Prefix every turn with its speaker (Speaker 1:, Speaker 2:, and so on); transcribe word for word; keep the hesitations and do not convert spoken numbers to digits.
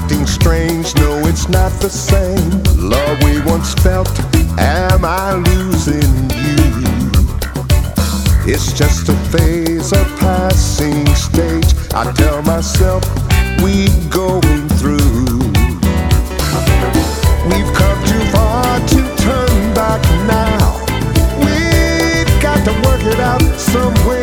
Speaker 1: acting strange, no, it's not the same. Love we once felt, am I losing you? It's just a phase, a passing stage. I tell myself we going through. We've come too far to turn back now. We've got to work it out somewhere.